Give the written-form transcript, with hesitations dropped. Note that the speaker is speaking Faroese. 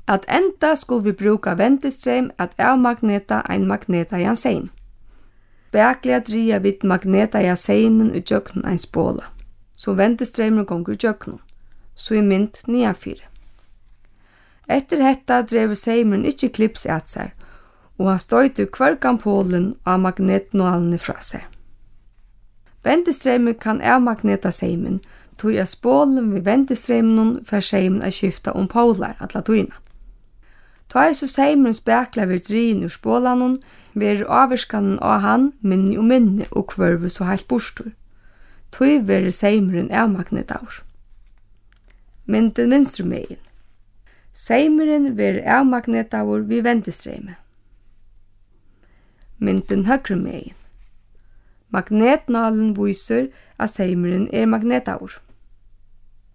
At enda skulle vi bruka vendestrøm at avmagneta ein magnetajan seim. Bakliga dria vid magnetaja seimen i djøknen ein spåla, så vendestrømmen gonger i djøknen, så i mynd nianfyrir. Etter hetta drev seimen ikkje klips at seg, og han støyte kvarkan polen av magnetnålene fra seg. Vendestrømmen kan avmagneta seimen, tog jeg spålen ved vendestrømmen for seimen å skifta polar at la tøyna. Ta så seimerens bakla ved drien ur spålanen, ver avvirskanen av han minni og kvørve så heilt bostur. Tøy ver seimeren avmagnetaur. Men den vinstre megin. Seimeren ver avmagnetaur vid vendestrømmen. Men den høgre megin. Magnetnalen viser at seimeren magnetaur.